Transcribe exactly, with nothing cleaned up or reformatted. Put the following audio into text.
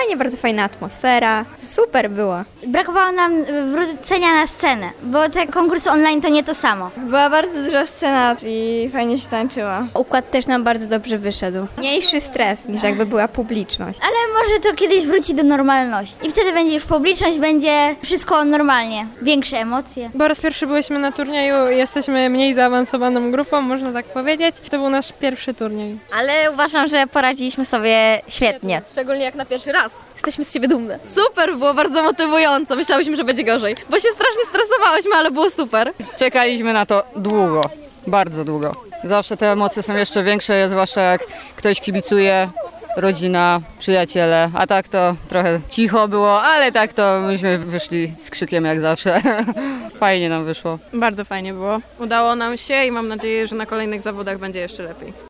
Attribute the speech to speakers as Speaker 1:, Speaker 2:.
Speaker 1: fajnie, bardzo fajna atmosfera. Super było.
Speaker 2: Brakowało nam wrócenia na scenę, bo te konkursy online to nie to samo.
Speaker 1: Była bardzo duża scena i fajnie się tańczyło. Układ też nam bardzo dobrze wyszedł. Mniejszy stres niż jakby była publiczność.
Speaker 2: Ale może to kiedyś wróci do normalności. I wtedy będzie już publiczność, będzie wszystko normalnie. Większe emocje.
Speaker 3: Po raz pierwszy byliśmy na turnieju, jesteśmy mniej zaawansowaną grupą, można tak powiedzieć. To był nasz pierwszy turniej.
Speaker 4: Ale uważam, że poradziliśmy sobie świetnie.
Speaker 5: Szczególnie jak na pierwszy raz. Jesteśmy z siebie dumne. Super, było bardzo motywująco. Myślałyśmy, że będzie gorzej, bo się strasznie stresowałyśmy, ale było super.
Speaker 6: Czekaliśmy na to długo, bardzo długo. Zawsze te emocje są jeszcze większe, zwłaszcza jak ktoś kibicuje, rodzina, przyjaciele, a tak to trochę cicho było, ale tak to myśmy wyszli z krzykiem jak zawsze. Fajnie nam wyszło.
Speaker 7: Bardzo fajnie było. Udało nam się i mam nadzieję, że na kolejnych zawodach będzie jeszcze lepiej.